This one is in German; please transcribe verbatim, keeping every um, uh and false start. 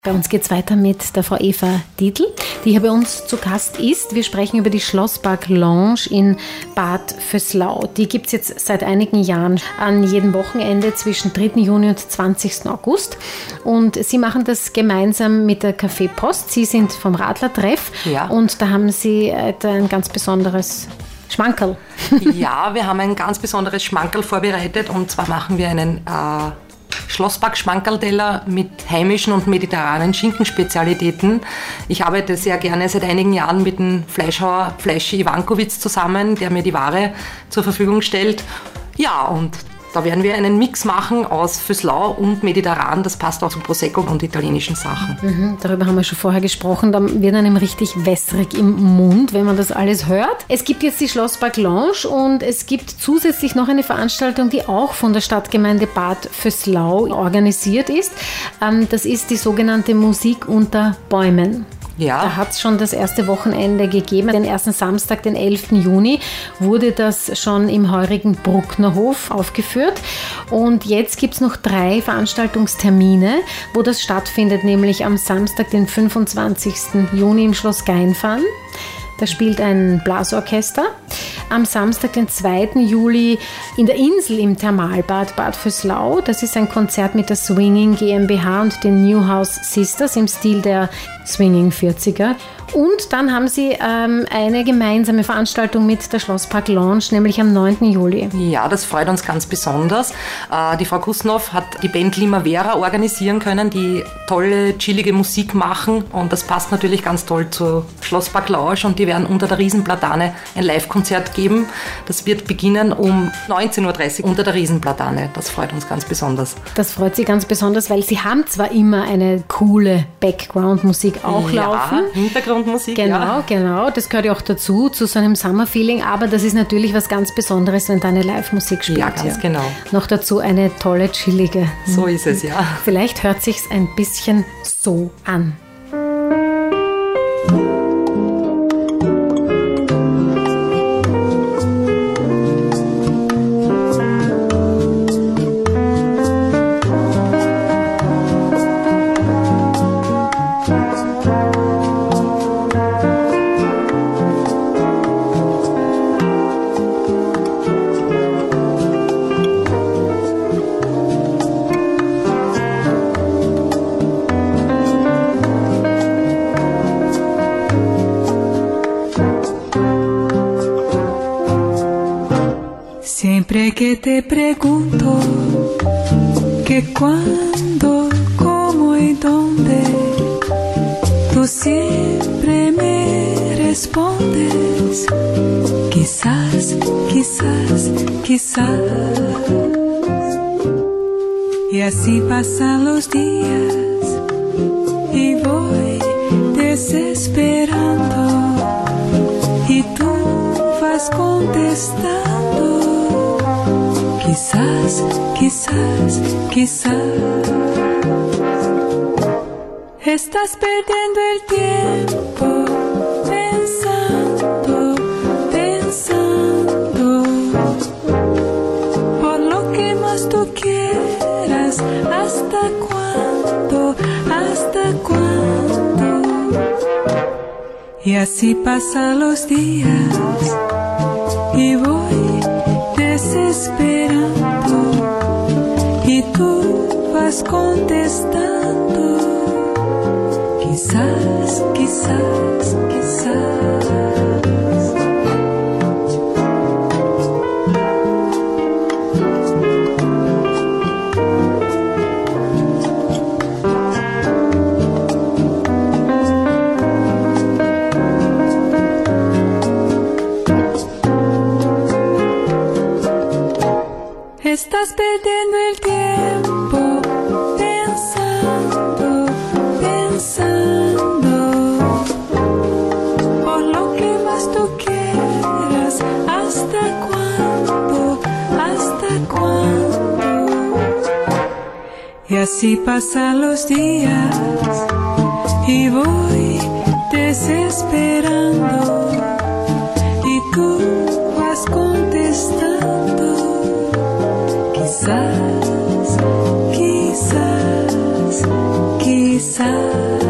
Bei uns geht es weiter mit der Frau Eva Dietl, die hier bei uns zu Gast ist. Wir sprechen über die Schlosspark Lounge in Bad Vöslau. Die gibt es jetzt seit einigen Jahren an jedem Wochenende zwischen dritten Juni und zwanzigsten August. Und Sie machen das gemeinsam mit der Café Post. Sie sind vom Radlertreff, ja. Und da haben Sie ein ganz besonderes Schmankerl. Ja, wir haben ein ganz besonderes Schmankerl vorbereitet, und zwar machen wir einen äh, Schlosspark-Schmankerlteller mit heimischen und mediterranen Schinkenspezialitäten. Ich arbeite sehr gerne seit einigen Jahren mit dem Fleischhauer Fleischi Ivankowitz zusammen, der mir die Ware zur Verfügung stellt. Ja, und da werden wir einen Mix machen aus Vöslau und mediterran. Das passt auch zu Prosecco und italienischen Sachen. Mhm, darüber haben wir schon vorher gesprochen. Da wird einem richtig wässrig im Mund, wenn man das alles hört. Es gibt jetzt die Schlosspark Lounge und es gibt zusätzlich noch eine Veranstaltung, die auch von der Stadtgemeinde Bad Vöslau organisiert ist. Das ist die sogenannte Musik unter Bäumen. Ja. Da hat es schon das erste Wochenende gegeben. Den ersten Samstag, den elften Juni, wurde das schon im heurigen Brucknerhof aufgeführt. Und jetzt gibt es noch drei Veranstaltungstermine, wo das stattfindet, nämlich am Samstag, den fünfundzwanzigsten Juni im Schloss Gainfahn. Da spielt ein Blasorchester. Am Samstag, den zweiten Juli, in der Insel im Thermalbad Bad Vöslau. Das ist ein Konzert mit der Swinging GmbH und den Newhouse Sisters im Stil der Swinging vierziger. Und dann haben Sie ähm, eine gemeinsame Veranstaltung mit der Schlosspark Lounge, nämlich am neunten Juli. Ja, das freut uns ganz besonders. Äh, die Frau Kusnow hat die Band Limavera organisieren können, die tolle, chillige Musik machen. Und das passt natürlich ganz toll zur Schlosspark Lounge. Und die werden unter der Riesenplatane ein Live-Konzert geben. Das wird beginnen um neunzehn Uhr dreißig unter der Riesenplatane. Das freut uns ganz besonders. Das freut Sie ganz besonders, weil Sie haben zwar immer eine coole Background-Musik auch ja, laufen. Hintergrund Musik, genau, ja. genau. Das gehört ja auch dazu, zu so einem Summer-Feeling. Aber das ist natürlich was ganz Besonderes, wenn da eine Live-Musik spielt. Ja, ganz ja. genau. Noch dazu eine tolle, chillige. So ist es, ja. Vielleicht hört sich's ein bisschen so an. Siempre que te pregunto que cuándo, cómo y dónde, tú siempre me respondes, quizás, quizás, quizás. Y así pasan los días y voy desesperando y tú vas contestando. Quizás, quizás, quizás estás perdiendo el tiempo pensando, pensando por lo que más tú quieras. ¿Hasta cuándo? ¿Hasta cuándo? Y así pasan los días y voy desesperando y tú vas contestando. Quizás, quizás, quizás. Estás perdiendo el tiempo pensando, pensando por lo que más tú quieras. ¿Hasta cuándo? ¿Hasta cuándo? Y así pasan los días y voy desesperando y tú vas contestando. Quizás, quizás, quizás. besar.